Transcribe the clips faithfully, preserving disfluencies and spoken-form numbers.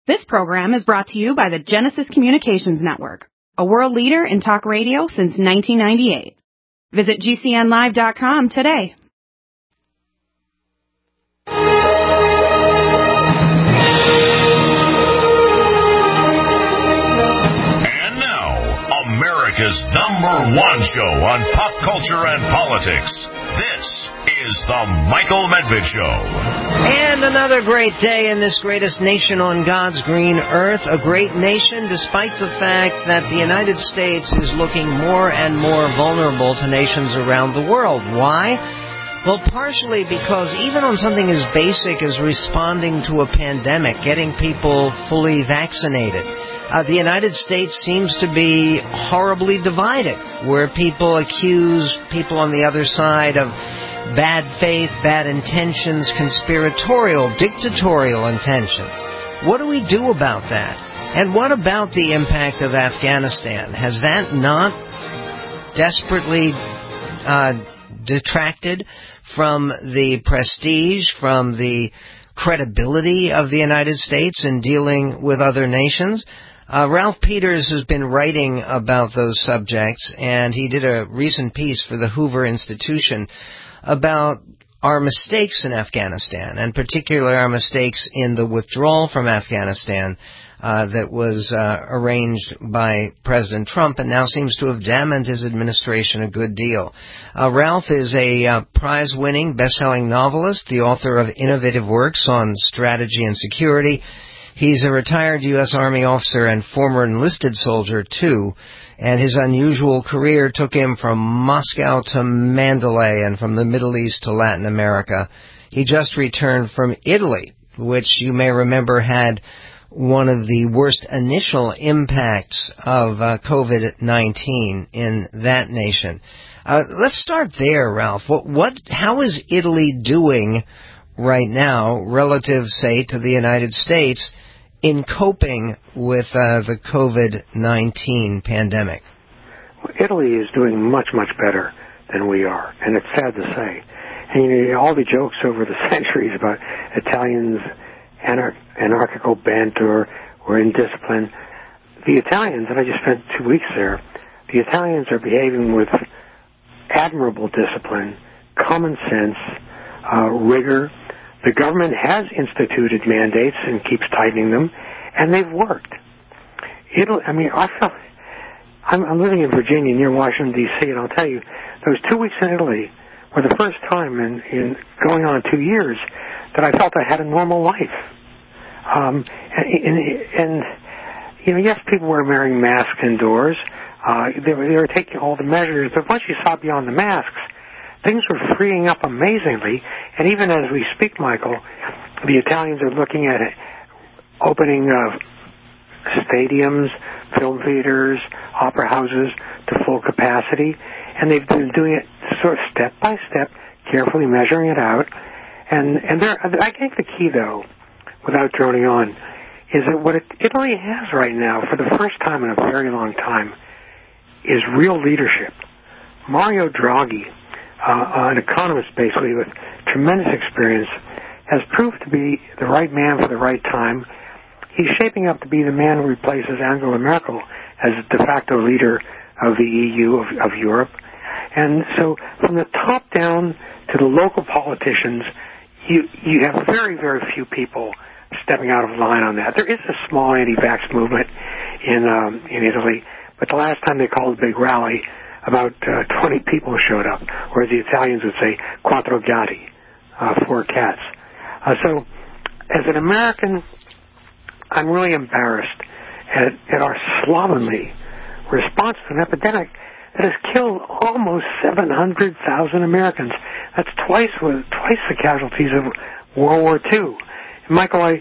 This program is brought to you by the Genesis Communications Network, a world leader in talk radio since nineteen ninety-eight. Visit G C N live dot com today. And now, America's number one show on pop culture and politics. This is The Michael Medved Show. And another great day in this greatest nation on God's green earth. A great nation despite the fact that the United States is looking more and more vulnerable to nations around the world. Why? Well, partially because even on something as basic as responding to a pandemic, getting people fully vaccinated, uh, the United States seems to be horribly divided, where people accuse people on the other side of bad faith, bad intentions, conspiratorial, dictatorial intentions. What do we do about that? And what about the impact of Afghanistan? Has that not desperately uh, detracted from the prestige, from the credibility of the United States in dealing with other nations? Uh, Ralph Peters has been writing about those subjects, and he did a recent piece for the Hoover Institution about our mistakes in Afghanistan, and particularly our mistakes in the withdrawal from Afghanistan uh, that was uh, arranged by President Trump and now seems to have damaged his administration a good deal. Uh, Ralph is a uh, prize-winning, best-selling novelist, the author of innovative works on strategy and security. He's a retired U S Army officer and former enlisted soldier, too, and his unusual career took him from Moscow to Mandalay and from the Middle East to Latin America. He just returned from Italy, which you may remember had one of the worst initial impacts of uh, COVID nineteen in that nation. Uh, let's start there, Ralph. What, what, how is Italy doing right now relative, say, to the United States in coping with uh, the COVID nineteen pandemic? Well, Italy is doing much, much better than we are, and it's sad to say. And you know, all the jokes over the centuries about Italians' anar- anarchical banter or indiscipline, the Italians, and I just spent two weeks there, the Italians are behaving with admirable discipline, common sense, uh, rigor. The government has instituted mandates and keeps tightening them, and they've worked. Italy, I mean, I felt, I'm, I'm living in Virginia near Washington, D C, and I'll tell you, those two weeks in Italy were the first time in, in going on two years that I felt I had a normal life. Um, and, and, and, you know, yes, people were wearing masks indoors. Uh, they were, they were taking all the measures, but once you saw beyond the masks, things were freeing up amazingly, and even as we speak, Michael, the Italians are looking at it, opening uh, stadiums, film theaters, opera houses to full capacity, and they've been doing it sort of step by step, carefully measuring it out. And and there, I think the key, though, without droning on, is that what it, Italy has right now, for the first time in a very long time, is real leadership. Mario Draghi, Uh, an economist basically with tremendous experience, has proved to be the right man for the right time. He's shaping up to be the man who replaces Angela Merkel as de facto leader of the E U, of, of Europe. And so from the top down to the local politicians, you, you have very, very few people stepping out of line on that. There is a small anti-vax movement in, um, in Italy, but the last time they called a big rally, about uh, twenty people showed up, whereas the Italians would say quattro gatti, uh, four cats. Uh, so, as an American, I'm really embarrassed at, at our slovenly response to an epidemic that has killed almost seven hundred thousand Americans. That's twice with, twice the casualties of World War Two. And Michael, I,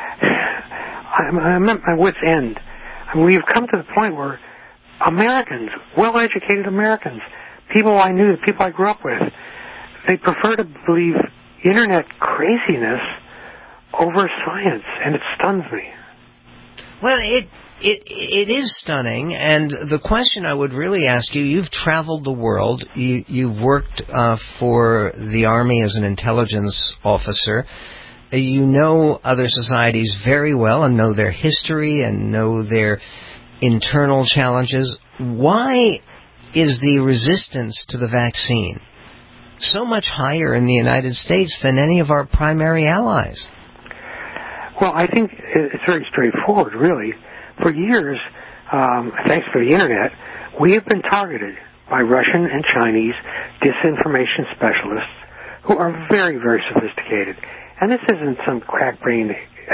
I'm, I'm at my wit's end. I mean, we've come to the point where Americans, well-educated Americans, people I knew, people I grew up with, they prefer to believe internet craziness over science, and it stuns me. Well, it it it is stunning, and the question I would really ask you, you've traveled the world, you, you've worked uh, for the Army as an intelligence officer. you know other societies very well and know their history and know their internal challenges. Why is the resistance to the vaccine so much higher in the United States than any of our primary allies? Well, I think it's very straightforward, really. For years, um, thanks to the Internet, we have been targeted by Russian and Chinese disinformation specialists who are very, very sophisticated. And this isn't some crack-brained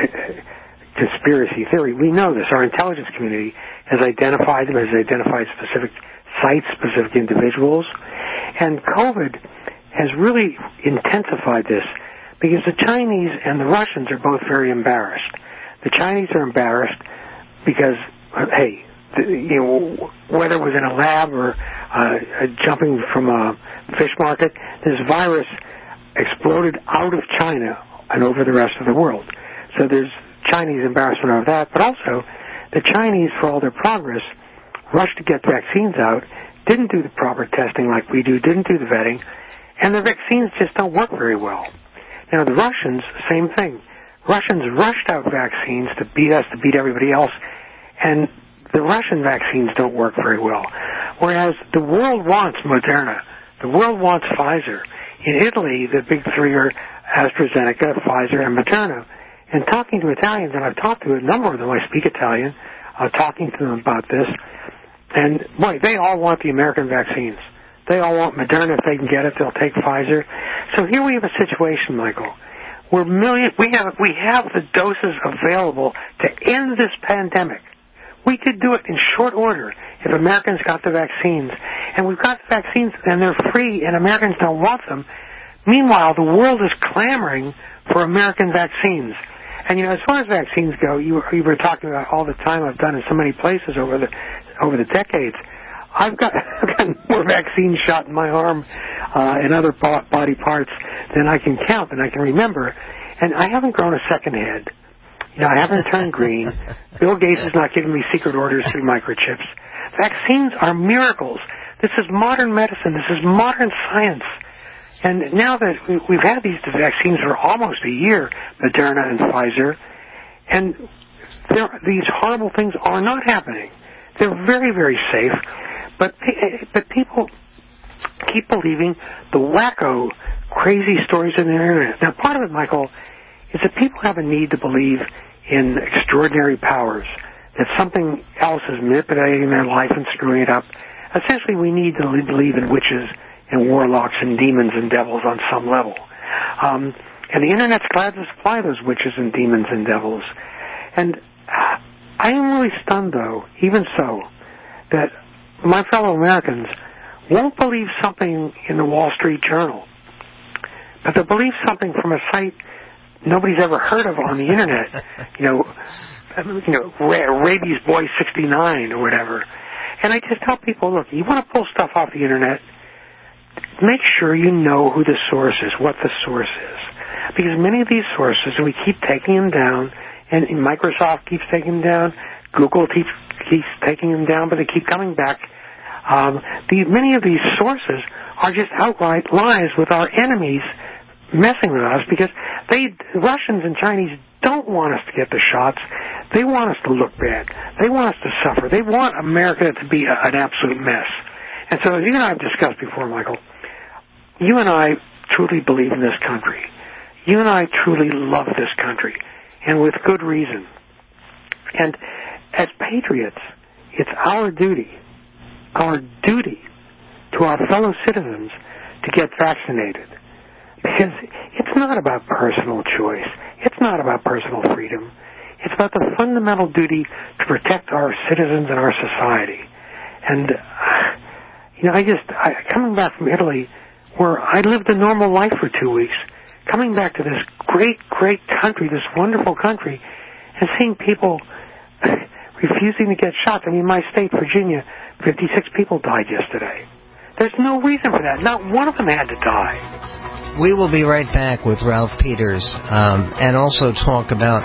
conspiracy theory. We know this. Our intelligence community has identified them, has identified specific sites, specific individuals. And COVID has really intensified this because the Chinese and the Russians are both very embarrassed. The Chinese are embarrassed because, hey, the, you know, whether it was in a lab or uh, jumping from a fish market, this virus exploded out of China and over the rest of the world. So there's Chinese embarrassment over that, but also the Chinese, for all their progress, rushed to get vaccines out, didn't do the proper testing like we do, didn't do the vetting, and the vaccines just don't work very well. Now, the Russians, same thing. Russians rushed out vaccines to beat us, to beat everybody else, and the Russian vaccines don't work very well. Whereas the world wants Moderna. The world wants Pfizer. In Italy, the big three are AstraZeneca, Pfizer, and Moderna. And talking to Italians, and I've talked to a number of them, I speak Italian, uh, talking to them about this, and, boy, they all want the American vaccines. They all want Moderna. If they can get it, they'll take Pfizer. So here we have a situation, Michael, where million, we have we have the doses available to end this pandemic. We could do it in short order if Americans got the vaccines. And we've got the vaccines, and they're free, and Americans don't want them. Meanwhile, the world is clamoring for American vaccines. And, you know, as far as vaccines go, you, you were talking about all the time I've done in so many places over the over the decades. I've got, I've got more vaccine shot in my arm uh, and other body parts than I can count, than I can remember. And I haven't grown a second head. You know, I haven't turned green. Bill Gates is not giving me secret orders through microchips. Vaccines are miracles. This is modern medicine. This is modern science. And now that we've had these vaccines for almost a year, Moderna and Pfizer, and these horrible things are not happening. They're very, very safe, but but people keep believing the wacko, crazy stories on the Internet. Now, part of it, Michael, is that people have a need to believe in extraordinary powers, that something else is manipulating their life and screwing it up. Essentially, we need to believe in witches and warlocks and demons and devils on some level. Um, and the Internet's glad to supply those witches and demons and devils. And uh, I am really stunned, though, even so, that my fellow Americans won't believe something in the Wall Street Journal, but they'll believe something from a site nobody's ever heard of on the Internet. You know, you know, Rabies Boy sixty-nine or whatever. And I just tell people, look, you want to pull stuff off the Internet, make sure you know who the source is, what the source is. Because many of these sources, and we keep taking them down, and Microsoft keeps taking them down, Google keeps, keeps taking them down, but they keep coming back. Um, the, many of these sources are just outright lies with our enemies messing with us because they, Russians and Chinese don't want us to get the shots. They want us to look bad. They want us to suffer. They want America to be a, an absolute mess. And so, as you and I have discussed before, Michael, you and I truly believe in this country. You and I truly love this country, and with good reason. And as patriots, it's our duty, our duty to our fellow citizens to get vaccinated. Because it's not about personal choice. It's not about personal freedom. It's about the fundamental duty to protect our citizens and our society. And, uh, you know, I just, I, coming back from Italy, where I lived a normal life for two weeks, coming back to this great, great country, this wonderful country, and seeing people refusing to get shots. I mean, my state, Virginia, fifty-six people died yesterday. There's no reason for that. Not one of them had to die. We will be right back with Ralph Peters, um, and also talk about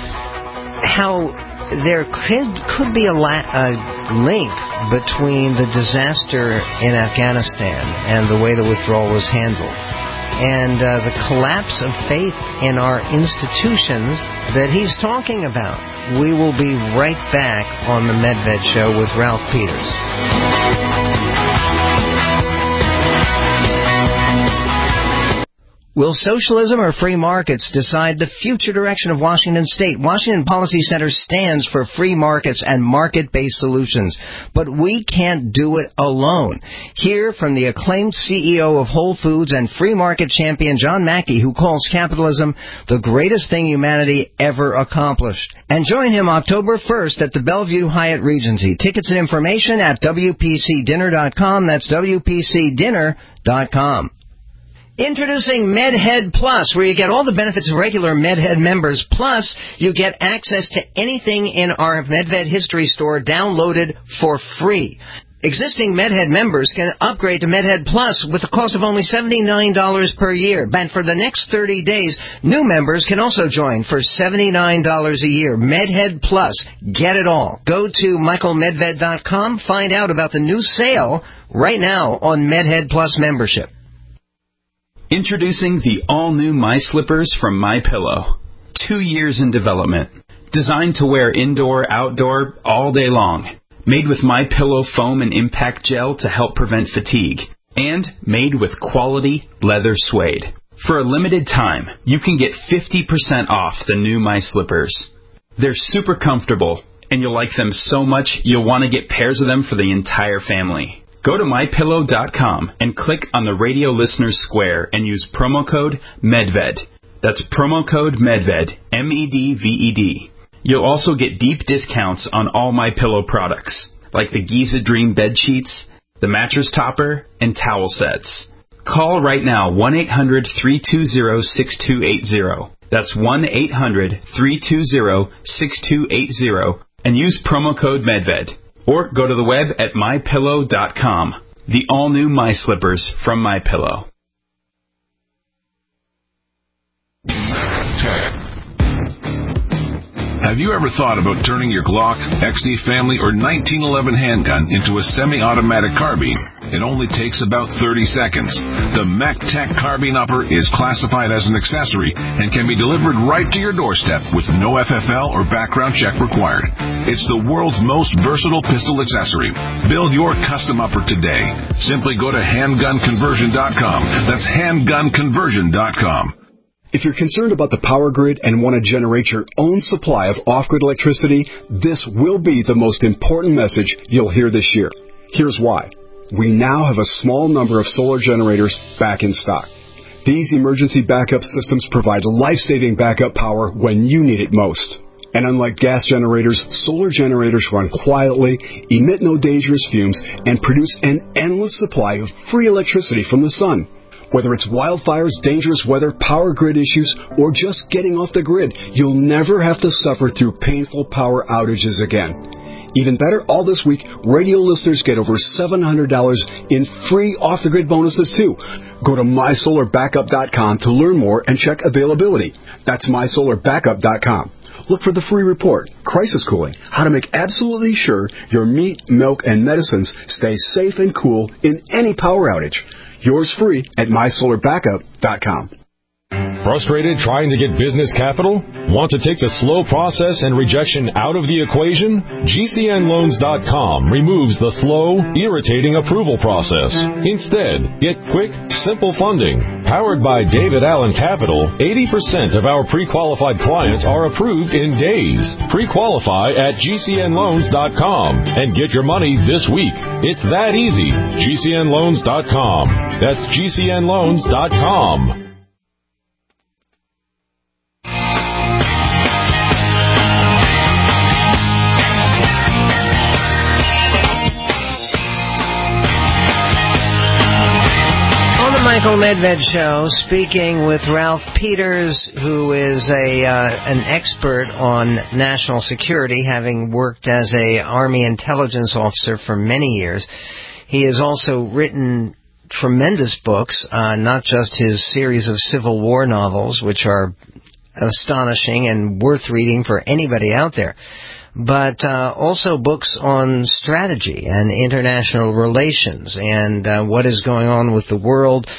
how there could, could be a, la- a link between the disaster in Afghanistan and the way the withdrawal was handled. and uh, the collapse of faith in our institutions that he's talking about. We will be right back on the Medved Show with Ralph Peters. Will socialism or free markets decide the future direction of Washington State? Washington Policy Center stands for free markets and market-based solutions, but we can't do it alone. Hear from the acclaimed C E O of Whole Foods and free market champion John Mackey, who calls capitalism the greatest thing humanity ever accomplished. And join him October first at the Bellevue Hyatt Regency. Tickets and information at W P C dinner dot com. That's W P C dinner dot com. Introducing MedHead Plus, where you get all the benefits of regular MedHead members, plus you get access to anything in our MedVed History Store downloaded for free. Existing MedHead members can upgrade to MedHead Plus with the cost of only seventy-nine dollars per year. And for the next thirty days, new members can also join for seventy-nine dollars a year. MedHead Plus. Get it all. Go to Michael Medved dot com. Find out about the new sale right now on MedHead Plus membership. Introducing the all-new My Slippers from MyPillow. Two years in development. Designed to wear indoor, outdoor, all day long. Made with MyPillow foam and impact gel to help prevent fatigue. And made with quality leather suede. For a limited time, you can get fifty percent off the new My Slippers. They're super comfortable, and you'll like them so much you'll want to get pairs of them for the entire family. Go to My Pillow dot com and click on the radio listeners square and use promo code MEDVED. That's promo code MEDVED, M E D V E D. You'll also get deep discounts on all MyPillow products, like the Giza Dream bed sheets, the mattress topper, and towel sets. Call right now, one eight hundred, three two zero, six two eight zero. That's one eight hundred, three two zero, six two eight zero, and use promo code MEDVED. Or go to the web at My Pillow dot com. The all-new My Slippers from MyPillow. Have you ever thought about turning your Glock, X D Family, or nineteen eleven handgun into a semi-automatic carbine? It only takes about thirty seconds. The MacTech Carbine Upper is classified as an accessory and can be delivered right to your doorstep with no F F L or background check required. It's the world's most versatile pistol accessory. Build your custom upper today. Simply go to handgun conversion dot com. That's handgun conversion dot com. If you're concerned about the power grid and want to generate your own supply of off-grid electricity, this will be the most important message you'll hear this year. Here's why. We now have a small number of solar generators back in stock. These emergency backup systems provide life-saving backup power when you need it most. And unlike gas generators, solar generators run quietly, emit no dangerous fumes, and produce an endless supply of free electricity from the sun. Whether it's wildfires, dangerous weather, power grid issues, or just getting off the grid, you'll never have to suffer through painful power outages again. Even better, all this week, radio listeners get over seven hundred dollars in free off-the-grid bonuses, too. Go to my solar backup dot com to learn more and check availability. That's my solar backup dot com. Look for the free report, Crisis Cooling, how to make absolutely sure your meat, milk, and medicines stay safe and cool in any power outage. Yours free at my solar backup dot com. Frustrated trying to get business capital? Want to take the slow process and rejection out of the equation? G C N loans dot com removes the slow, irritating approval process. Instead, get quick, simple funding. Powered by David Allen Capital, eighty percent of our pre-qualified clients are approved in days. Pre-qualify at G C N loans dot com and get your money this week. It's that easy. G C N loans dot com. That's G C N loans dot com. Michael Medved Show, speaking with Ralph Peters, who is a uh, an expert on national security, having worked as a Army intelligence officer for many years. He has also written tremendous books, uh, not just his series of Civil War novels, which are astonishing and worth reading for anybody out there, but uh, also books on strategy and international relations and uh, what is going on with the world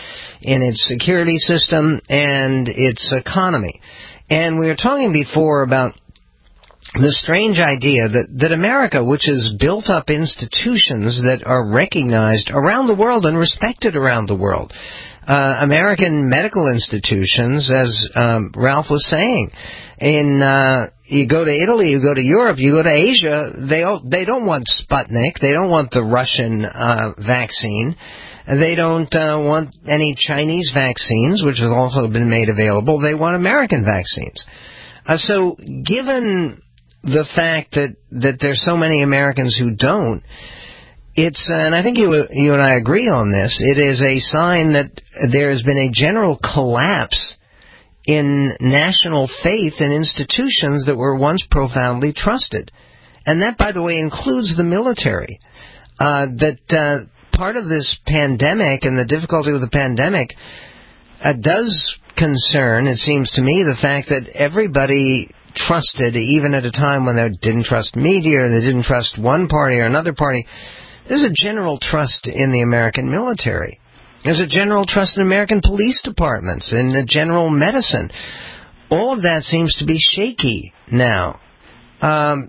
in its security system and its economy. And we were talking before about the strange idea that, that America, which has built up institutions that are recognized around the world and respected around the world, uh, American medical institutions, as um, Ralph was saying, in uh, you go to Italy, you go to Europe, you go to Asia, they all, they don't want Sputnik, they don't want the Russian uh, vaccine, they don't uh, want any Chinese vaccines, which have also been made available. They want American vaccines. Uh, so, given the fact that, that there's so many Americans who don't, it's, uh, and I think you, you and I agree on this, it is a sign that there has been a general collapse in national faith in institutions that were once profoundly trusted. And that, by the way, includes the military. Uh, that uh, part of this pandemic and the difficulty with the pandemic uh, does concern, it seems to me, the fact that everybody trusted, even at a time when they didn't trust media or they didn't trust one party or another party. There's a general trust in the American military. There's a general trust in American police departments, in the general medicine. All of that seems to be shaky now. Um,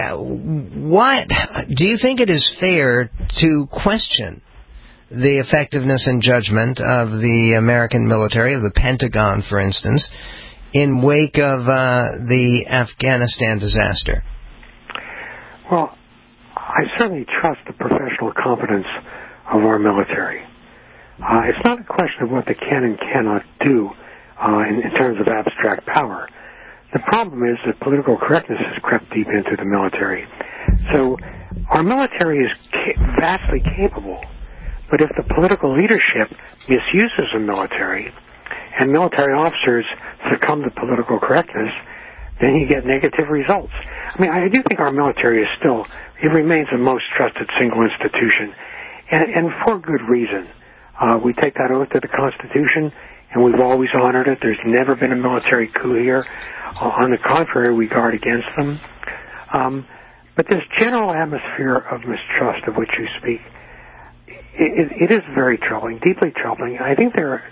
what do you think it is fair to question the effectiveness and judgment of the American military, of the Pentagon, for instance, in wake of uh, the Afghanistan disaster? Well, I certainly trust the professional competence of our military. Uh, it's not a question of what they can and cannot do uh, in, in terms of abstract power. The problem is that political correctness has crept deep into the military. So our military is ca- vastly capable, but if the political leadership misuses the military and military officers succumb to political correctness, then you get negative results. I mean, I do think our military is still, it remains the most trusted single institution, and, and for good reason. Uh, we take that oath to the Constitution, and we've always honored it. There's never been a military coup here. Uh, on the contrary, we guard against them. Um, but this general atmosphere of mistrust of which you speak, it, it is very troubling, deeply troubling. I think there are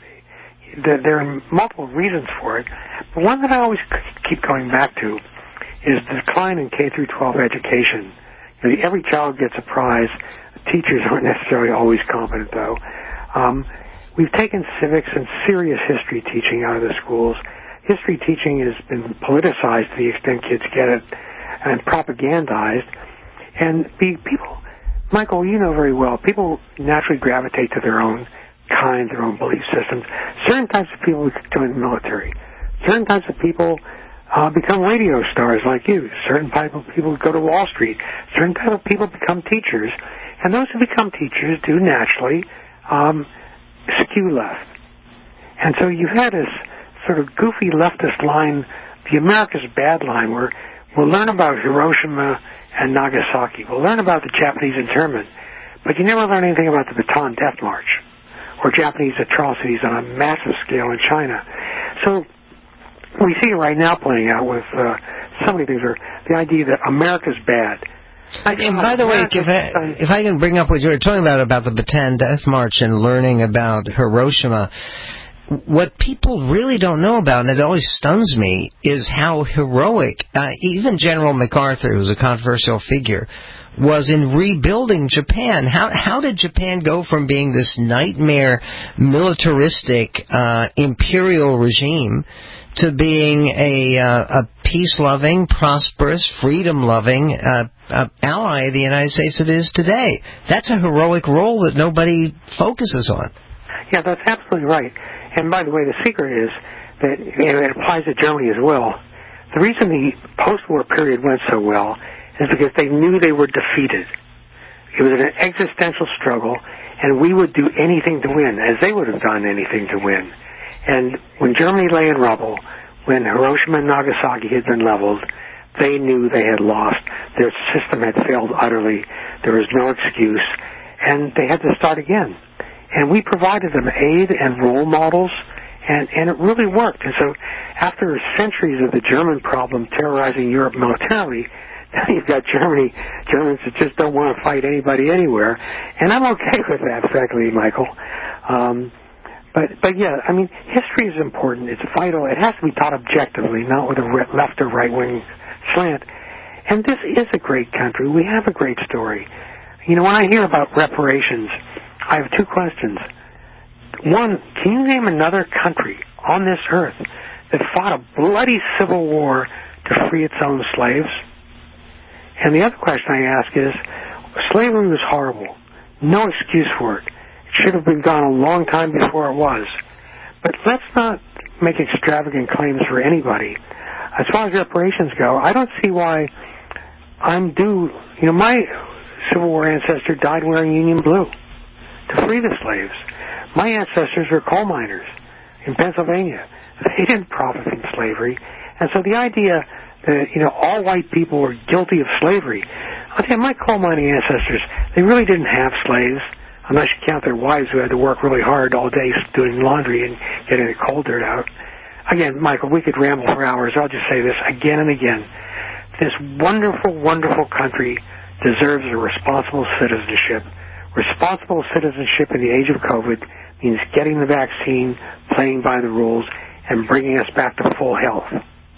There are multiple reasons for it, but one that I always keep going back to is the decline in K through twelve education. You know, every child gets a prize. Teachers aren't necessarily always competent, though. Um, we've taken civics and serious history teaching out of the schools. History teaching has been politicized to the extent kids get it, and propagandized. And be, people, Michael, you know very well, people naturally gravitate to their own kind, their own belief systems. Certain types of people join the military. Certain types of people uh, become radio stars like you. Certain type of people go to Wall Street. Certain type of people become teachers. And those who become teachers do naturally um, skew left. And so you've had this sort of goofy leftist line, the America's Bad line, where we'll learn about Hiroshima and Nagasaki. We'll learn about the Japanese internment. But you never learn anything about the Bataan Death March or Japanese atrocities on a massive scale in China. So we see it right now playing out with uh, so many things. Are the idea that America's bad. And by the way, if I, if I can bring up what you were talking about, about the Bataan Death March and learning about Hiroshima, what people really don't know about, and it always stuns me, is how heroic, uh, even General MacArthur, who's a controversial figure, was in rebuilding Japan. How how did Japan go from being this nightmare militaristic uh, imperial regime to being a, uh, a peace-loving, prosperous, freedom-loving uh, uh, ally of the United States it is today? That's a heroic role that nobody focuses on. Yeah, that's absolutely right. And by the way, the secret is that, and it applies to Germany as well, the reason the post-war period went so well is because they knew they were defeated. It was an existential struggle, and we would do anything to win, as they would have done anything to win. And when Germany lay in rubble, when Hiroshima and Nagasaki had been leveled, they knew they had lost. Their system had failed utterly. There was no excuse, and they had to start again. And we provided them aid and role models, and, and it really worked. And so after centuries of the German problem terrorizing Europe militarily, now you've got Germany, Germans that just don't want to fight anybody anywhere. And I'm okay with that, frankly, Michael. Um, But, but yeah, I mean, history is important. It's vital. It has to be taught objectively, not with a left or right-wing slant. And this is a great country. We have a great story. You know, when I hear about reparations, I have two questions. One, can you name another country on this earth that fought a bloody civil war to free its own slaves? And the other question I ask is, slavery was horrible. No excuse for it. It should have been gone a long time before it was. But let's not make extravagant claims for anybody. As far as reparations go, I don't see why I'm due. You know, my Civil War ancestor died wearing Union blue to free the slaves. My ancestors were coal miners in Pennsylvania. They didn't profit from slavery. And so the idea that, you know, all white people were guilty of slavery, I'll tell you, my coal mining ancestors, they really didn't have slaves, unless you count their wives who had to work really hard all day doing laundry and getting the coal dirt out. Again, Michael, we could ramble for hours. I'll just say this again and again. This wonderful, wonderful country deserves a responsible citizenship. Responsible citizenship in the age of COVID means getting the vaccine, playing by the rules, and bringing us back to full health.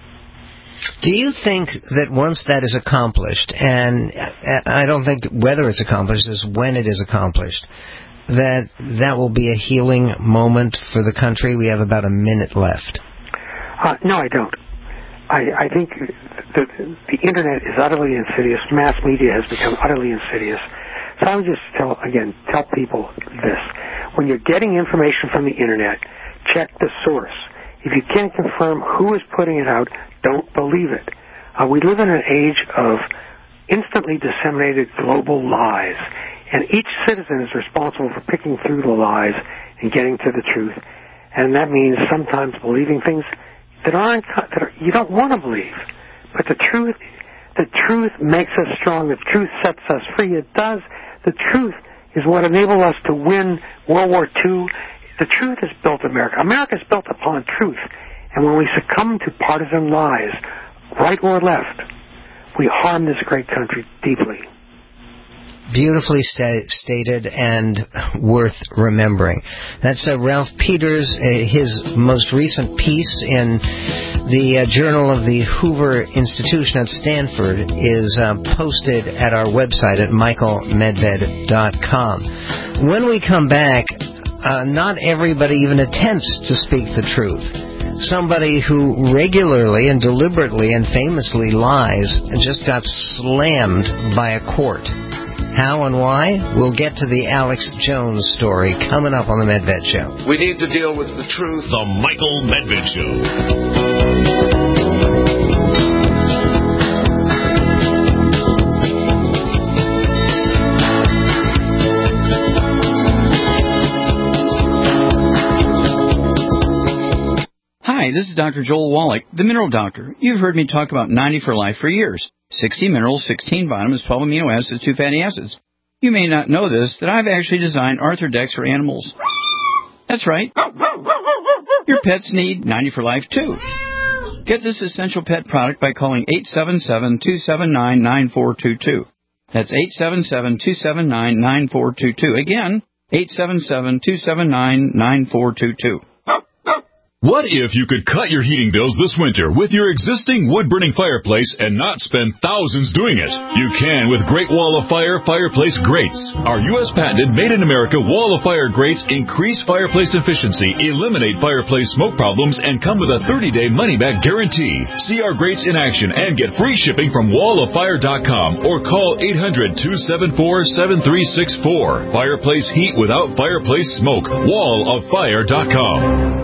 Do you think that once that is accomplished, and I don't think whether it's accomplished is when it is accomplished, that that will be a healing moment for the country? We have about a minute left. Uh, no, I don't. I, I think the, the Internet is utterly insidious. Mass media has become utterly insidious. So I would just tell, again, tell people this. When you're getting information from the Internet, check the source. If you can't confirm who is putting it out, don't believe it. Uh, we live in an age of instantly disseminated global lies, and each citizen is responsible for picking through the lies and getting to the truth. And that means sometimes believing things that aren't that are, you don't want to believe. But the truth, the truth makes us strong. The truth sets us free. It does. The truth is what enabled us to win World War Two. The truth has built America. America is built upon truth. And when we succumb to partisan lies, right or left, we harm this great country deeply. Beautifully sta- stated and worth remembering. That's uh, Ralph Peters. Uh, his most recent piece in the uh, Journal of the Hoover Institution at Stanford is uh, posted at our website at michael medved dot com. When we come back, uh, not everybody even attempts to speak the truth. Somebody who regularly and deliberately and famously lies just got slammed by a court. How and why? We'll get to the Alex Jones story coming up on The Medved Show. We need to deal with the truth. The Michael Medved Show. Hi, this is Doctor Joel Wallach, the Mineral Doctor. You've heard me talk about ninety for Life for years. sixty minerals, sixteen vitamins, twelve amino acids, two fatty acids. You may not know this, that I've actually designed Arthrodex for animals. That's right. Your pets need ninety for Life, too. Get this essential pet product by calling eight seven seven, two seven nine, nine four two two. That's eight seven seven, two seven nine, nine four two two. Again, eight seven seven, two seven nine, nine four two two. What if you could cut your heating bills this winter with your existing wood-burning fireplace and not spend thousands doing it? You can with Great Wall of Fire Fireplace Grates. Our U S patented made-in-America Wall of Fire grates increase fireplace efficiency, eliminate fireplace smoke problems, and come with a thirty-day money-back guarantee. See our grates in action and get free shipping from wall of fire dot com or call eight hundred, two seven four, seven three six four. Fireplace heat without fireplace smoke. wall of fire dot com.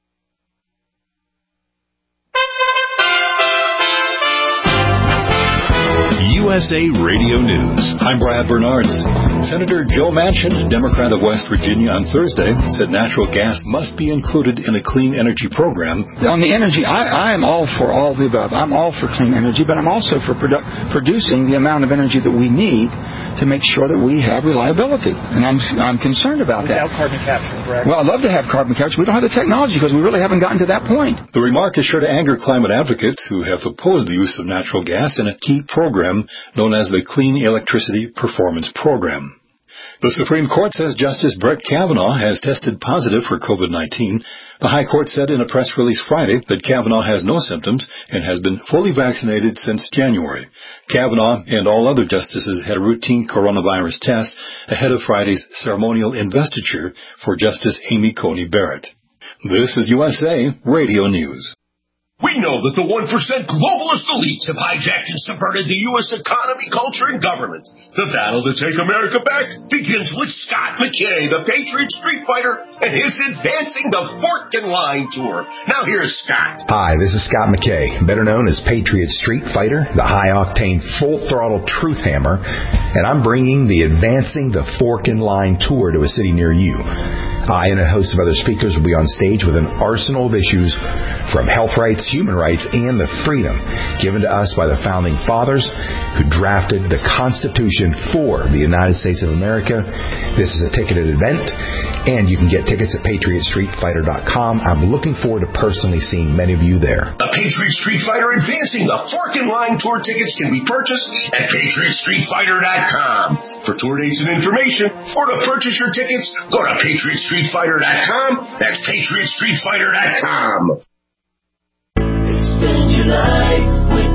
U S A Radio News. I'm Brad Bernards. Senator Joe Manchin, Democrat of West Virginia, on Thursday said natural gas must be included in a clean energy program. On the energy, I, I am all for all the above. I'm all for clean energy, but I'm also for produ- producing the amount of energy that we need to make sure that we have reliability. And I'm I'm concerned about Without that. carbon capture, correct? Well, I'd love to have carbon capture. We don't have the technology because we really haven't gotten to that point. The remark is sure to anger climate advocates who have opposed the use of natural gas in a key program known as the Clean Electricity Performance Program. The Supreme Court says Justice Brett Kavanaugh has tested positive for COVID nineteen. The High Court said in a press release Friday that Kavanaugh has no symptoms and has been fully vaccinated since January. Kavanaugh and all other justices had a routine coronavirus test ahead of Friday's ceremonial investiture for Justice Amy Coney Barrett. This is U S A Radio News. We know that the one percent globalist elites have hijacked and subverted the U S economy, culture, and government. The battle to take America back begins with Scott McKay, the Patriot Street Fighter, and his Advancing the Fork and Line Tour. Now here's Scott. Hi, this is Scott McKay, better known as Patriot Street Fighter, the high-octane, full-throttle truth hammer, and I'm bringing the Advancing the Fork and Line Tour to a city near you. I and a host of other speakers will be on stage with an arsenal of issues from health rights, human rights, and the freedom given to us by the Founding Fathers who drafted the Constitution for the United States of America. This is a ticketed event, and you can get tickets at patriot street fighter dot com. I'm looking forward to personally seeing many of you there. The Patriot Street Fighter Advancing the Fork and Line Tour tickets can be purchased at patriot street fighter dot com. For tour dates and information, or to purchase your tickets, go to patriot street fighter dot com. That's patriot street fighter dot com. Extend your life with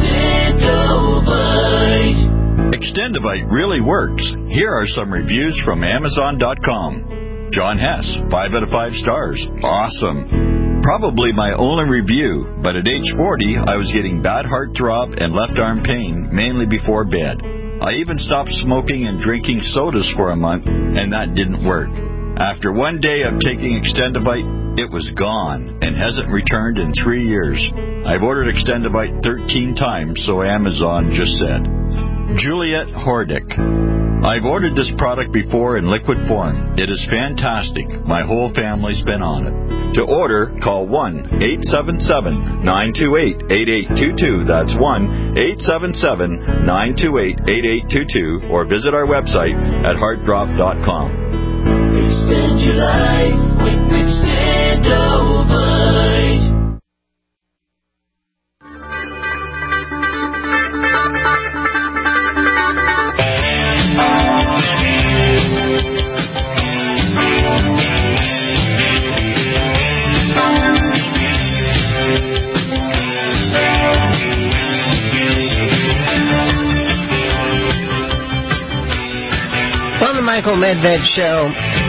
Extendovite. Extendovite really works. Here are some reviews from amazon dot com. John Hess, five out of five stars. Awesome. Probably my only review, but at age forty, I was getting bad heart throb and left arm pain, mainly before bed. I even stopped smoking and drinking sodas for a month, and that didn't work. After one day of taking Extendovite, it was gone and hasn't returned in three years. I've ordered Extendovite thirteen times, so Amazon just said. Juliet Hordick. I've ordered this product before in liquid form. It is fantastic. My whole family's been on it. To order, call one eight seven seven, nine two eight, eight eight two two. That's one eight seven seven, nine two eight, eight eight two two, or visit our website at heart drop dot com. Extend your life with Extendovite. On the Michael Medved Show,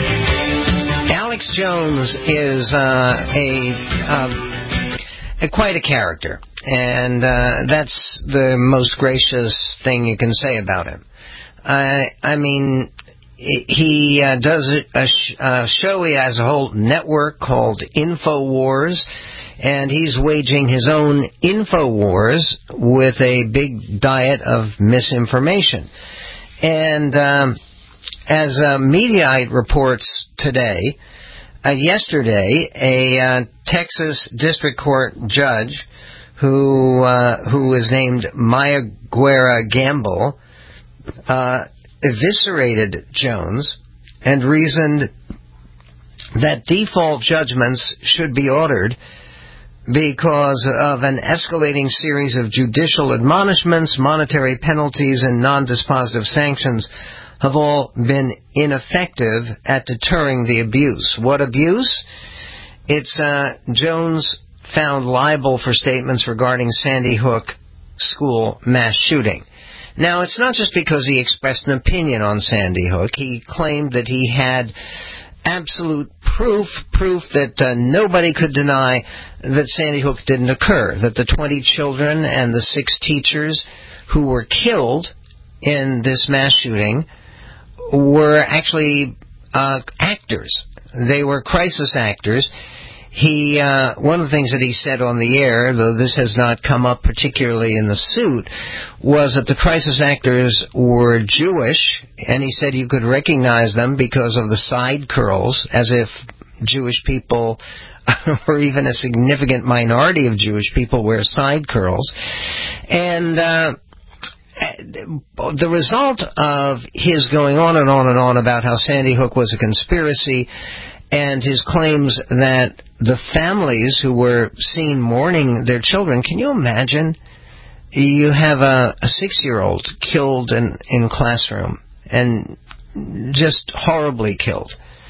Alex Jones is uh, a, uh, a quite a character, and uh, that's the most gracious thing you can say about him. I, I mean, he uh, does a, sh- a show. He has a whole network called InfoWars, and he's waging his own InfoWars with a big diet of misinformation. And um, as uh, Mediaite reports today, uh, yesterday, a uh, Texas District Court judge who uh, who is named Maya Guerra Gamble uh, eviscerated Jones and reasoned that default judgments should be ordered because of an escalating series of judicial admonishments, monetary penalties, and non-dispositive sanctions have all been ineffective at deterring the abuse. What abuse? It's uh, Jones found liable for statements regarding Sandy Hook school mass shooting. Now, it's not just because he expressed an opinion on Sandy Hook. He claimed that he had absolute proof, proof that uh, nobody could deny that Sandy Hook didn't occur, that the twenty children and the six teachers who were killed in this mass shooting were actually uh, actors. They were crisis actors. He, uh, one of the things that he said on the air, though this has not come up particularly in the suit, was that the crisis actors were Jewish, and he said you could recognize them because of the side curls, as if Jewish people, or even a significant minority of Jewish people, wear side curls. And uh, the result of his going on and on and on about how Sandy Hook was a conspiracy, and his claims that the families who were seen mourning their children, can you imagine? You have a, a six-year-old killed in, in classroom, and just horribly killed.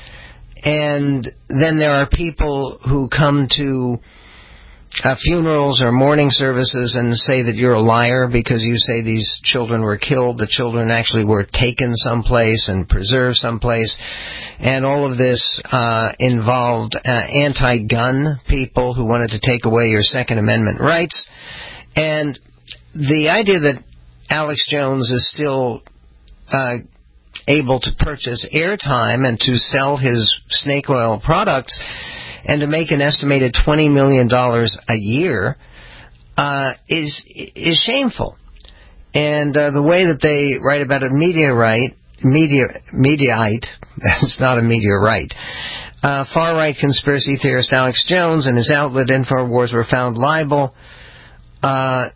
And then there are people who come to uh, funerals or mourning services and say that you're a liar because you say these children were killed. The children actually were taken someplace and preserved someplace. And all of this uh, involved uh, anti-gun people who wanted to take away your Second Amendment rights. And the idea that Alex Jones is still uh, able to purchase airtime and to sell his snake oil products and to make an estimated twenty million dollars a year uh, is is shameful. And uh, the way that they write about a meteorite, media, Mediaite, that's not a meteorite, uh, far-right conspiracy theorist Alex Jones and his outlet InfoWars were found liable, uh,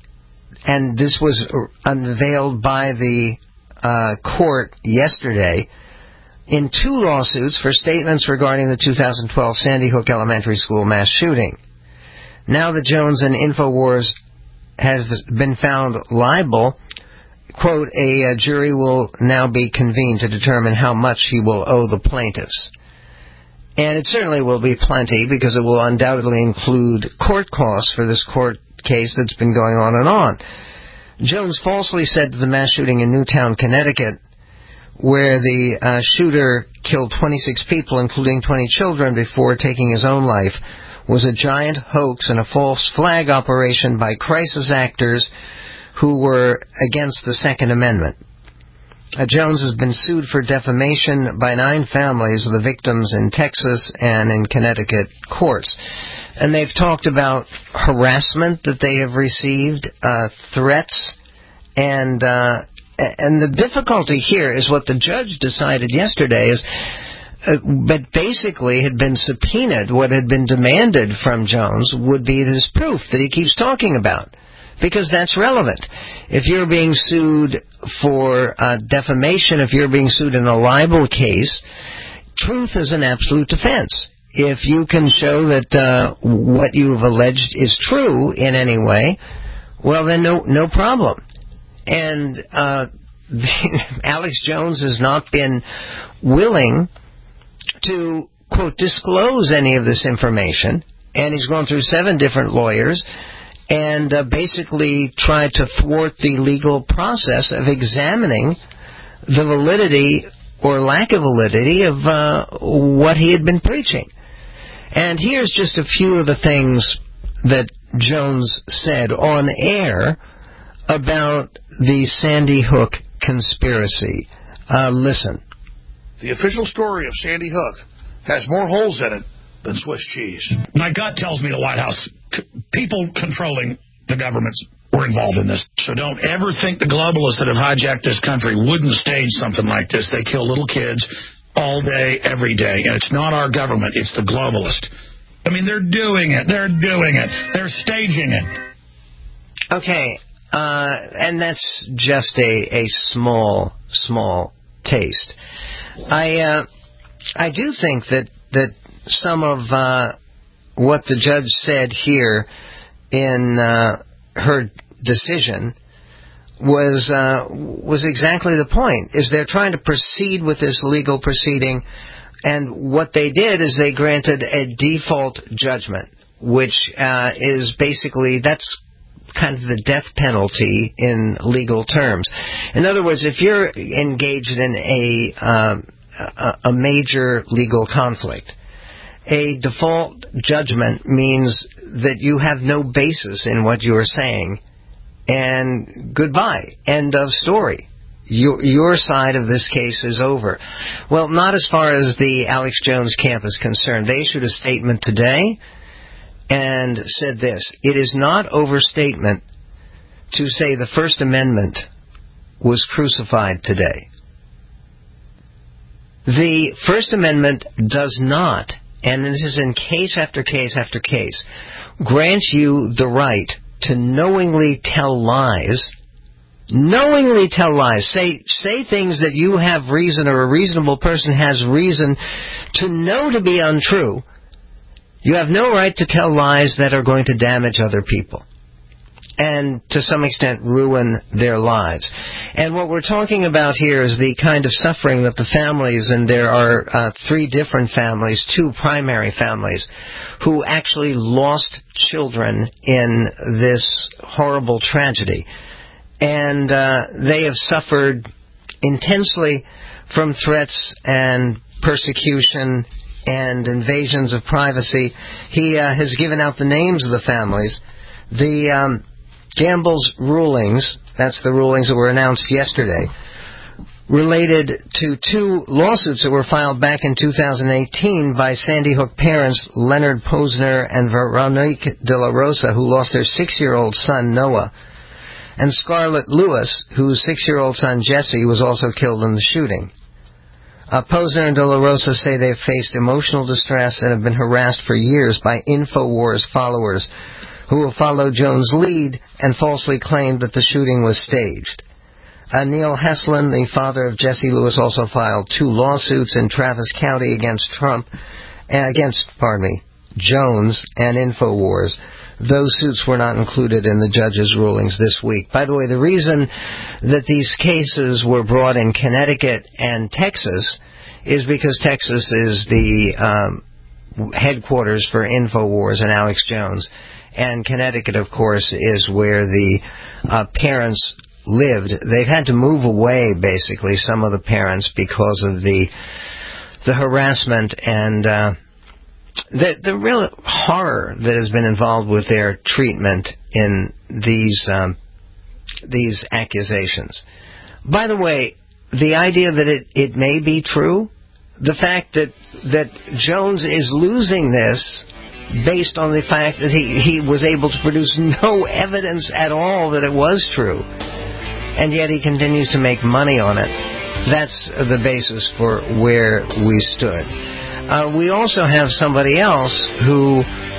and this was unveiled by the Uh, court yesterday in two lawsuits for statements regarding the two thousand twelve Sandy Hook Elementary School mass shooting. Now that Jones and InfoWars have been found liable, quote, a, a jury will now be convened to determine how much he will owe the plaintiffs. And it certainly will be plenty because it will undoubtedly include court costs for this court case that's been going on and on. Jones falsely said that the mass shooting in Newtown, Connecticut, where the uh, shooter killed twenty-six people, including twenty children, before taking his own life, was a giant hoax and a false flag operation by crisis actors who were against the Second Amendment. Uh, Jones has been sued for defamation by nine families of the victims in Texas and in Connecticut courts. And they've talked about harassment that they have received, uh, threats, and uh, and the difficulty here is what the judge decided yesterday is, uh, but basically had been subpoenaed. What had been demanded from Jones would be this proof that he keeps talking about, because that's relevant. If you're being sued for uh, defamation, if you're being sued in a libel case, truth is an absolute defense. If you can show that uh, what you have alleged is true in any way, well, then no no problem. And uh, Alex Jones has not been willing to, quote, disclose any of this information, and he's gone through seven different lawyers and uh, basically tried to thwart the legal process of examining the validity or lack of validity of uh, what he had been preaching. And here's just a few of the things that Jones said on air about the Sandy Hook conspiracy. Uh, listen. The official story of Sandy Hook has more holes in it than Swiss cheese. My gut tells me the White House, c- people controlling the governments were involved in this. So don't ever think the globalists that have hijacked this country wouldn't stage something like this. They kill little kids all day, every day. And it's not our government. It's the globalist. I mean, they're doing it. They're doing it. They're staging it. Okay. Uh, and that's just a, a small, small taste. I uh, I do think that, that some of uh, what the judge said here in uh, her decision was uh, was exactly the point, is they're trying to proceed with this legal proceeding, and what they did is they granted a default judgment, which uh, is basically, that's kind of the death penalty in legal terms. In other words, if you're engaged in a, um, a, a major legal conflict, a default judgment means that you have no basis in what you are saying, and goodbye, end of story. Your, your side of this case is over. Well, not as far as the Alex Jones camp is concerned. They issued a statement today and said this: it is not overstatement to say the First Amendment was crucified today. The First Amendment does not, and this is in case after case after case, grant you the right to knowingly tell lies, knowingly tell lies, say say things that you have reason, or a reasonable person has reason to know to be untrue. You have no right to tell lies that are going to damage other people. and to some extent ruin their lives. And what we're talking about here is the kind of suffering that the families, and there are uh, three different families, two primary families, who actually lost children in this horrible tragedy. And uh, they have suffered intensely from threats and persecution and invasions of privacy. He uh, has given out the names of the families. The um, Gamble's rulings, that's the rulings that were announced yesterday, related to two lawsuits that were filed back in two thousand eighteen by Sandy Hook parents Leonard Posner and Veronique De La Rosa, who lost their six-year-old son Noah, and Scarlett Lewis, whose six-year-old son Jesse was also killed in the shooting. Uh, Posner and De La Rosa say they've faced emotional distress and have been harassed for years by InfoWars followers who will follow Jones' lead and falsely claimed that the shooting was staged. Uh, Neil Heslin, the father of Jesse Lewis, also filed two lawsuits in Travis County against Trump, uh, against, pardon me, Jones and InfoWars. Those suits were not included in the judge's rulings this week. By the way, the reason that these cases were brought in Connecticut and Texas is because Texas is the um, headquarters for InfoWars and Alex Jones. And Connecticut, of course, is where the uh, parents lived. They've had to move away, basically, some of the parents, because of the the harassment and uh, the the real horror that has been involved with their treatment in these um, these accusations. By the way, the idea that it, it may be true, the fact that that Jones is losing this based on the fact that he, he was able to produce no evidence at all that it was true, and yet he continues to make money on it. That's the basis for where we stood. Uh, we also have somebody else who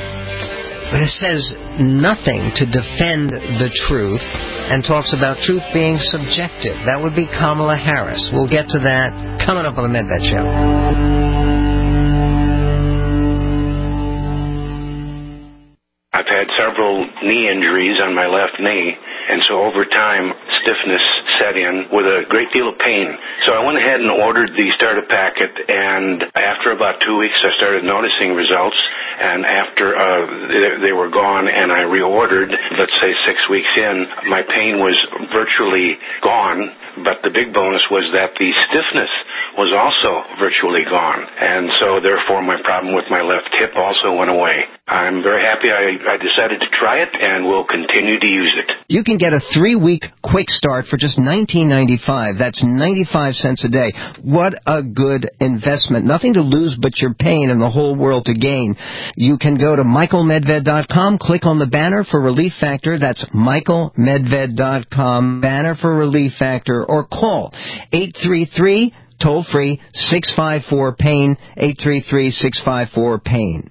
says nothing to defend the truth and talks about truth being subjective. That would be Kamala Harris. We'll get to that coming up on the Medved Show. I've had several knee injuries on my left knee, and so over time, stiffness set in with a great deal of pain. So I went ahead and ordered the starter packet, and after about two weeks, I started noticing results, and after uh, they, they were gone and I reordered, let's say six weeks in, my pain was virtually gone, but the big bonus was that the stiffness was also virtually gone, and so therefore my problem with my left hip also went away. I'm very happy I, I decided to try it, and will continue to use it. You can get a three-week quick start for just nineteen ninety-five. That's ninety-five cents a day. What a good investment. Nothing to lose but your pain and the whole world to gain. You can go to Michael Medved dot com, click on the banner for Relief Factor. That's Michael Medved dot com, banner for Relief Factor, or call eight three three, toll-free, six five four, pain, eight three three, six five four, pain.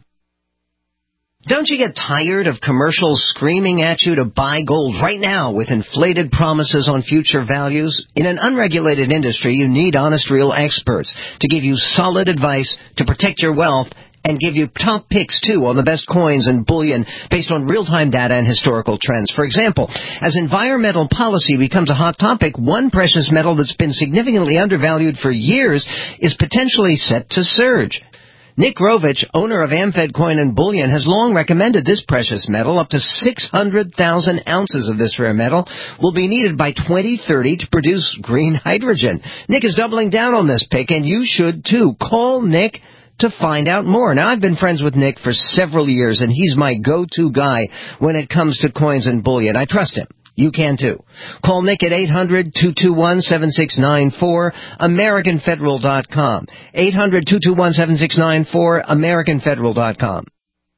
Don't you get tired of commercials screaming at you to buy gold right now with inflated promises on future values? In an unregulated industry, you need honest, real experts to give you solid advice to protect your wealth and give you top picks, too, on the best coins and bullion based on real-time data and historical trends. For example, as environmental policy becomes a hot topic, one precious metal that's been significantly undervalued for years is potentially set to surge. Nick Rovich, owner of Amfed Coin and Bullion, has long recommended this precious metal. Up to six hundred thousand ounces of this rare metal will be needed by twenty thirty to produce green hydrogen. Nick is doubling down on this pick, and you should too. Call Nick to find out more. Now, I've been friends with Nick for several years, and he's my go-to guy when it comes to coins and bullion. I trust him. You can too. Call Nick at eight hundred, two two one, seven six nine four, American Federal dot com. eight hundred, two two one, seven six nine four, American Federal dot com.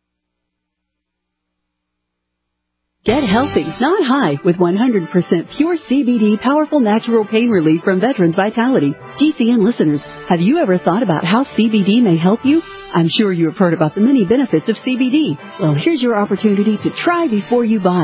Get healthy, not high, with one hundred percent pure C B D powerful natural pain relief from Veterans Vitality. G C N listeners, have you ever thought about how C B D may help you? I'm sure you have heard about the many benefits of C B D. Well, here's your opportunity to try before you buy.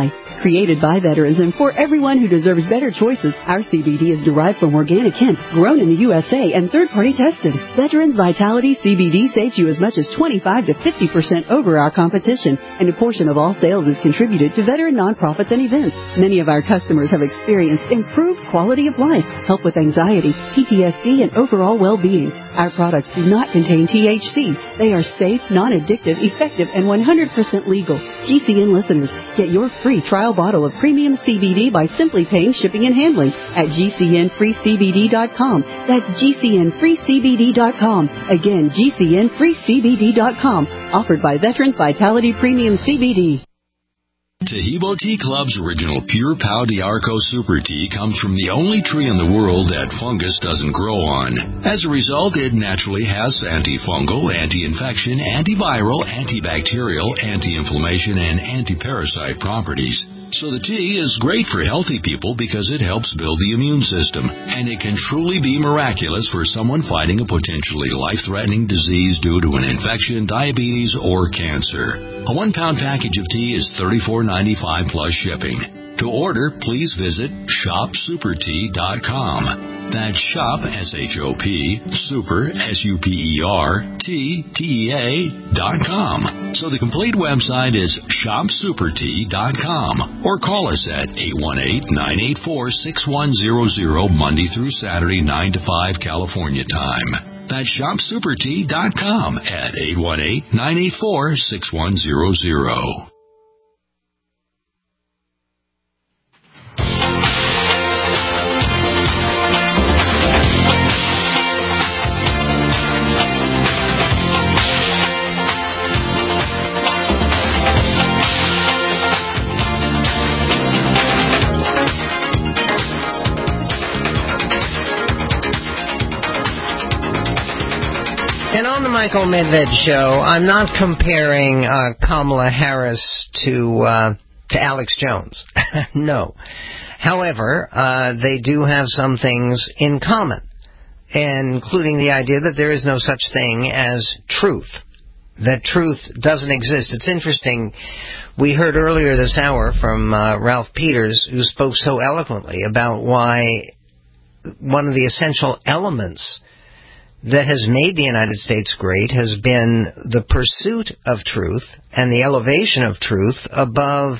Created by veterans and for everyone who deserves better choices, our C B D is derived from organic hemp, grown in the U S A and third-party tested. Veterans Vitality C B D saves you as much as twenty-five to fifty percent over our competition, and a portion of all sales is contributed to veteran nonprofits and events. Many of our customers have experienced improved quality of life, help with anxiety, P T S D, and overall well-being. Our products do not contain T H C. They are safe, non-addictive, effective, and one hundred percent legal. G C N listeners, get your free trial bottle of premium C B D by simply paying shipping and handling at G C N free C B D dot com. That's G C N free C B D dot com. Again, G C N free C B D dot com. Offered by Veterans Vitality Premium C B D. Tahibo Tea Club's original Pure Pau d'Arco Super Tea comes from the only tree in the world that fungus doesn't grow on. As a result, it naturally has antifungal, anti-infection, antiviral, antibacterial, anti-inflammation, and anti-parasite properties. So the tea is great for healthy people because it helps build the immune system, and it can truly be miraculous for someone fighting a potentially life-threatening disease due to an infection, diabetes, or cancer. A one-pound package of tea is thirty-four ninety-five plus shipping. To order, please visit shop super tea dot com. That's shop, S H O P, super, S U P E R, T, T E A, dot com. So the complete website is shop super tea dot com. Or call us at eight one eight, nine eight four, six one zero zero, Monday through Saturday, nine to five, California time. That's shop super tea dot com at eight one eight, nine eight four, six one zero zero. And on the Michael Medved Show, I'm not comparing uh, Kamala Harris to uh, to Alex Jones. No. However, uh, they do have some things in common, including the idea that there is no such thing as truth, that truth doesn't exist. It's interesting. We heard earlier this hour from uh, Ralph Peters, who spoke so eloquently about why one of the essential elements that has made the United States great has been the pursuit of truth and the elevation of truth above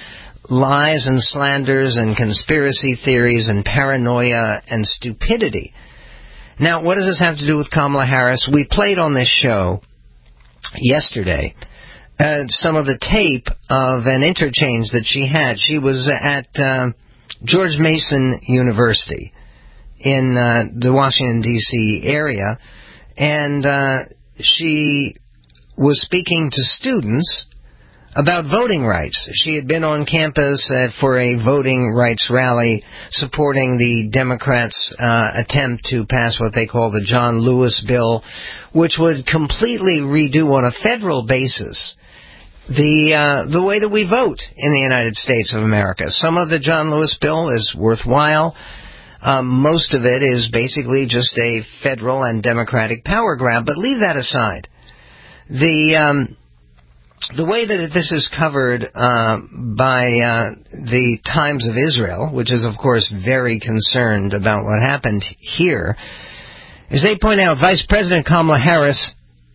lies and slanders and conspiracy theories and paranoia and stupidity. Now, what does this have to do with Kamala Harris? We played on this show yesterday uh, some of the tape of an interchange that she had. She was at uh, George Mason University in uh, the Washington, D C area, and uh, she was speaking to students about voting rights. She had been on campus uh, for a voting rights rally supporting the Democrats' uh, attempt to pass what they call the John Lewis bill, which would completely redo on a federal basis the uh, the way that we vote in the United States of America. Some of the John Lewis bill is worthwhile. Um, most of it is basically just a federal and Democratic power grab, but leave that aside. The um, the way that this is covered uh, by uh, the Times of Israel, which is, of course, very concerned about what happened here, is they point out Vice President Kamala Harris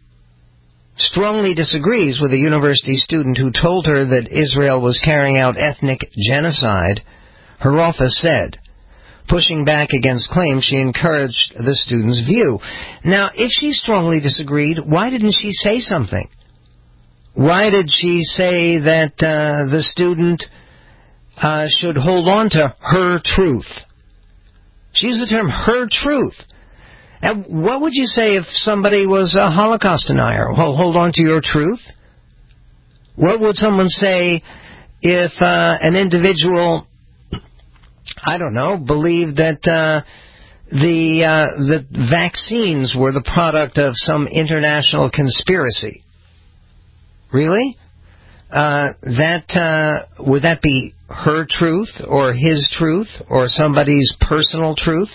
strongly disagrees with a university student who told her that Israel was carrying out ethnic genocide. Her office said, pushing back against claims, she encouraged the student's view. Now, if she strongly disagreed, why didn't she say something? Why did she say that uh, the student uh, should hold on to her truth? She used the term her truth. And what would you say if somebody was a Holocaust denier? Well, hold on to your truth? What would someone say if uh, an individual, I don't know, believed that uh, the uh, the vaccines were the product of some international conspiracy? Really? Uh, that uh, would that be her truth or his truth or somebody's personal truth?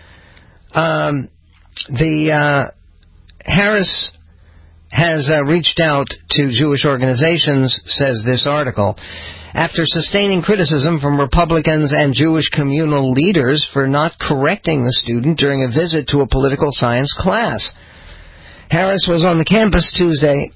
Um, the uh, Harris has uh, reached out to Jewish organizations, says this article, after sustaining criticism from Republicans and Jewish communal leaders for not correcting the student during a visit to a political science class. Harris was on the campus Tuesday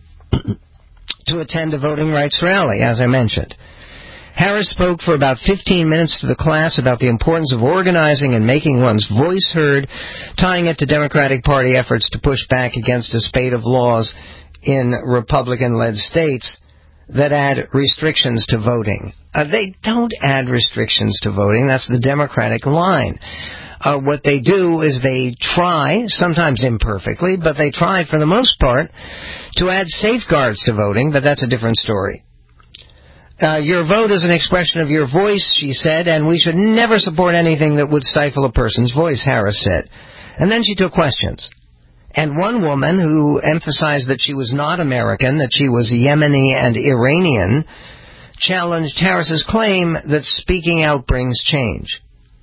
to attend a voting rights rally, as I mentioned. Harris spoke for about fifteen minutes to the class about the importance of organizing and making one's voice heard, tying it to Democratic Party efforts to push back against a spate of laws in Republican-led states that add restrictions to voting. Uh, they don't add restrictions to voting. That's the Democratic line. Uh, what they do is they try, sometimes imperfectly, but they try for the most part to add safeguards to voting, but that's a different story. Uh, your vote is an expression of your voice, she said, and we should never support anything that would stifle a person's voice, Harris said. And then she took questions. And one woman who emphasized that she was not American, that she was Yemeni and Iranian, challenged Harris's claim that speaking out brings change.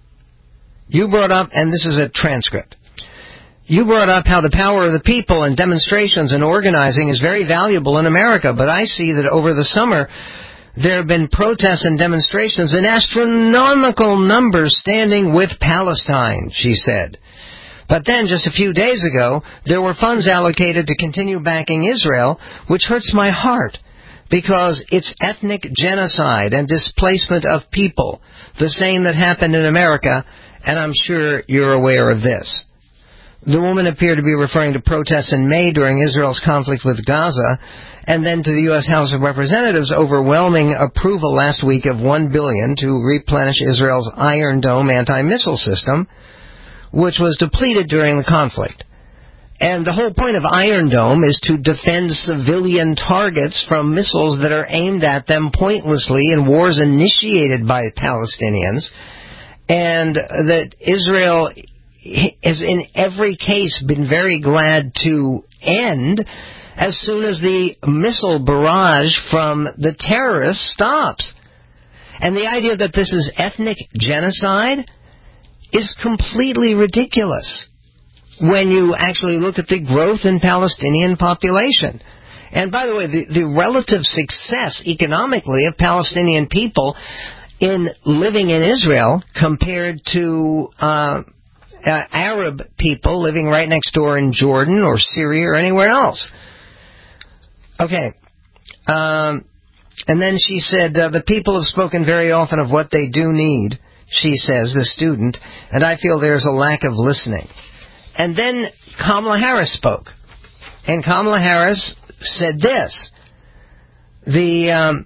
You brought up, and this is a transcript, you brought up how the power of the people and demonstrations and organizing is very valuable in America, but I see that over the summer there have been protests and demonstrations in astronomical numbers standing with Palestine, she said. But then, just a few days ago, there were funds allocated to continue backing Israel, which hurts my heart, because it's ethnic genocide and displacement of people, the same that happened in America, and I'm sure you're aware of this. The woman appeared to be referring to protests in May during Israel's conflict with Gaza, and then to the U S House of Representatives' overwhelming approval last week of one billion dollars to replenish Israel's Iron Dome anti-missile system, which was depleted during the conflict. And the whole point of Iron Dome is to defend civilian targets from missiles that are aimed at them pointlessly in wars initiated by Palestinians, and that Israel has in every case been very glad to end as soon as the missile barrage from the terrorists stops. And the idea that this is ethnic genocide is completely ridiculous when you actually look at the growth in Palestinian population. And by the way, the, the relative success economically of Palestinian people in living in Israel compared to uh, uh, Arab people living right next door in Jordan or Syria or anywhere else. Okay. Um, and then she said, uh, the people have spoken very often of what they do need, she says, the student, and I feel there's a lack of listening. And then Kamala Harris spoke. And Kamala Harris said this. The um,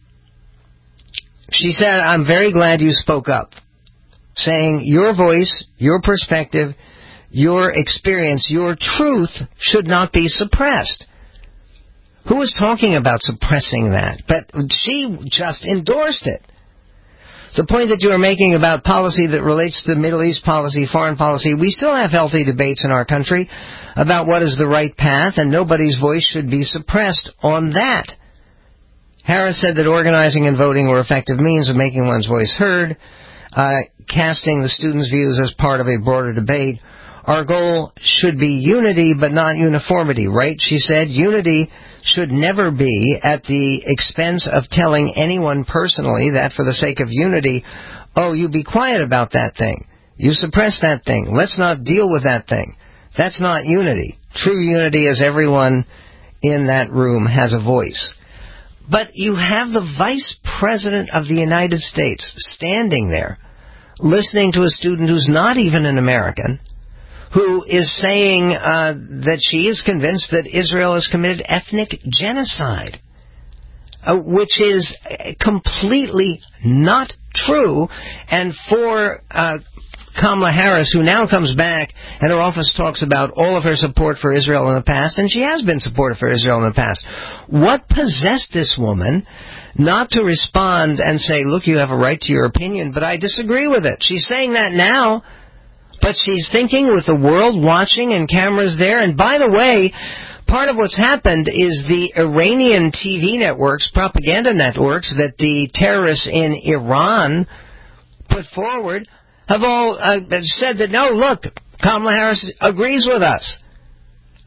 she said, I'm very glad you spoke up, saying your voice, your perspective, your experience, your truth should not be suppressed. Who was talking about suppressing that? But she just endorsed it. The point that you are making about policy that relates to Middle East policy, foreign policy, we still have healthy debates in our country about what is the right path, and nobody's voice should be suppressed on that. Harris said that organizing and voting were effective means of making one's voice heard, uh, casting the students' views as part of a broader debate. Our goal should be unity, but not uniformity, right? She said unity should never be at the expense of telling anyone personally that for the sake of unity, oh, you be quiet about that thing. You suppress that thing. Let's not deal with that thing. That's not unity. True unity is everyone in that room has a voice. But you have the Vice President of the United States standing there, listening to a student who's not even an American, who is saying uh, that she is convinced that Israel has committed ethnic genocide, uh, which is completely not true. And for uh, Kamala Harris, who now comes back and her office talks about all of her support for Israel in the past, and she has been supportive for Israel in the past, what possessed this woman not to respond and say, look, you have a right to your opinion, but I disagree with it? She's saying that now. But she's thinking with the world watching and cameras there. And by the way, part of what's happened is the Iranian T V networks, propaganda networks that the terrorists in Iran put forward have all uh, said that, no, look, Kamala Harris agrees with us.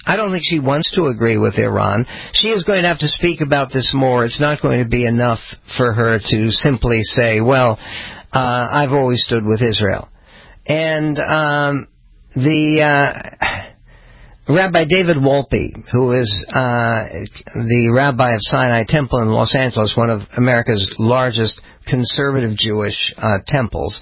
I don't think she wants to agree with Iran. She is going to have to speak about this more. It's not going to be enough for her to simply say, well, uh, I've always stood with Israel. And um, the uh, Rabbi David Wolpe, who is uh, the rabbi of Sinai Temple in Los Angeles, one of America's largest conservative Jewish uh, temples,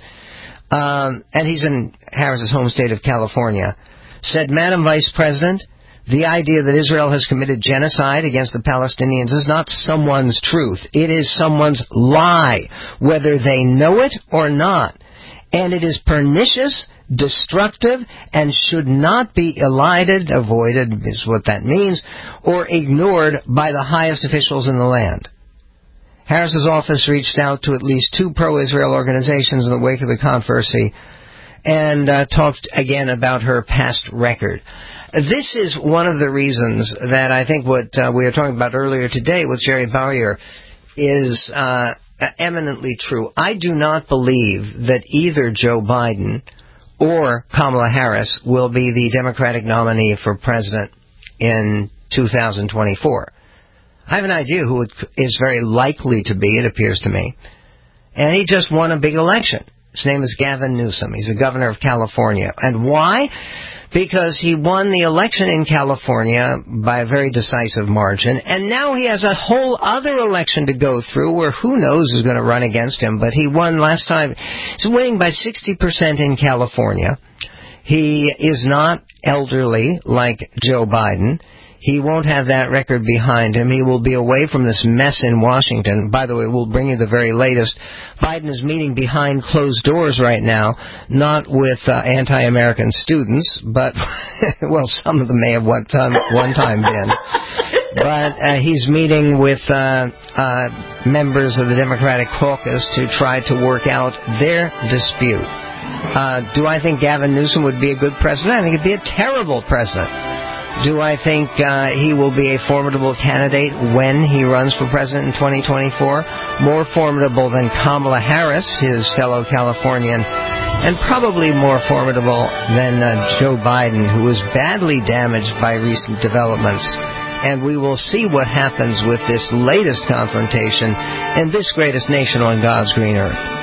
um, and he's in Harris's home state of California, said, Madam Vice President, the idea that Israel has committed genocide against the Palestinians is not someone's truth. It is someone's lie, whether they know it or not. And it is pernicious, destructive, and should not be elided, avoided is what that means, or ignored by the highest officials in the land. Harris's office reached out to at least two pro-Israel organizations in the wake of the controversy and uh, talked again about her past record. This is one of the reasons that I think what uh, we were talking about earlier today with Jerry Bowyer is uh, eminently true. I do not believe that either Joe Biden or Kamala Harris will be the Democratic nominee for president in two thousand twenty-four. I have an idea who it is very likely to be, it appears to me. And he just won a big election. His name is Gavin Newsom. He's the governor of California. And why? Because he won the election in California by a very decisive margin, and now he has a whole other election to go through where who knows who's going to run against him, but he won last time. He's winning by sixty percent in California. He is not elderly like Joe Biden. He won't have that record behind him. He will be away from this mess in Washington. By the way, we'll bring you the very latest. Biden is meeting behind closed doors right now, not with uh, anti-American students, but, well, some of them may have one time, one time been. But uh, he's meeting with uh, uh, members of the Democratic caucus to try to work out their dispute. Uh, do I think Gavin Newsom would be a good president? I think he'd be a terrible president. Do I think uh, he will be a formidable candidate when he runs for president in twenty twenty-four? More formidable than Kamala Harris, his fellow Californian, and probably more formidable than uh, Joe Biden, who was badly damaged by recent developments. And we will see what happens with this latest confrontation in this greatest nation on God's green earth.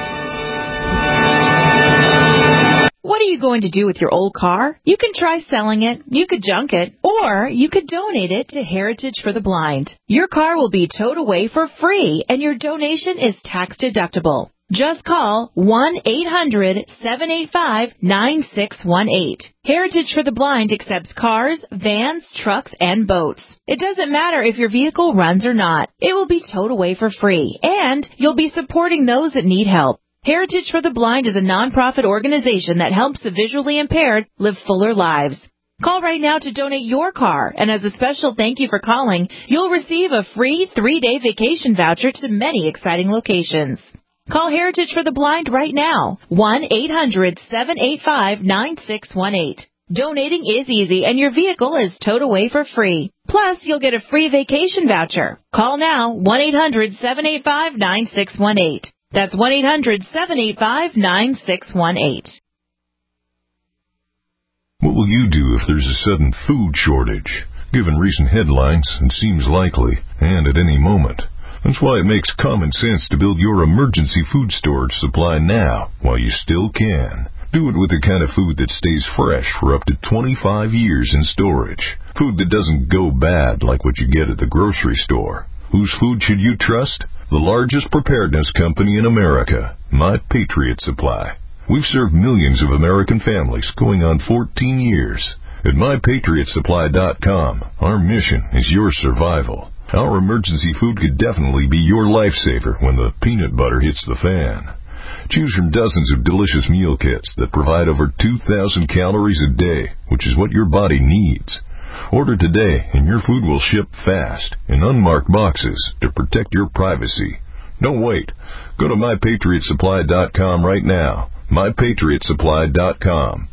What are you going to do with your old car? You can try selling it, you could junk it, or you could donate it to Heritage for the Blind. Your car will be towed away for free, and your donation is tax deductible. Just call one eight hundred seven eight five nine six one eight. Heritage for the Blind accepts cars, vans, trucks, and boats. It doesn't matter if your vehicle runs or not. It will be towed away for free, and you'll be supporting those that need help. Heritage for the Blind is a nonprofit organization that helps the visually impaired live fuller lives. Call right now to donate your car, and as a special thank you for calling, you'll receive a free three-day vacation voucher to many exciting locations. Call Heritage for the Blind right now, one eight hundred seven eight five nine six one eight. Donating is easy, and your vehicle is towed away for free. Plus, you'll get a free vacation voucher. Call now, one eight hundred seven eight five nine six one eight. That's one eight hundred seven eight five nine six one eight. What will you do if there's a sudden food shortage? Given recent headlines, it seems likely, and at any moment. That's why it makes common sense to build your emergency food storage supply now, while you still can. Do it with the kind of food that stays fresh for up to twenty-five years in storage. Food that doesn't go bad like what you get at the grocery store. Whose food should you trust? The largest preparedness company in America, My Patriot Supply. We've served millions of American families going on fourteen years. At my patriot supply dot com, our mission is your survival. Our emergency food could definitely be your lifesaver when the peanut butter hits the fan. Choose from dozens of delicious meal kits that provide over two thousand calories a day, which is what your body needs. Order today, and your food will ship fast in unmarked boxes to protect your privacy. Don't wait. Go to my patriot supply dot com right now. my patriot supply dot com.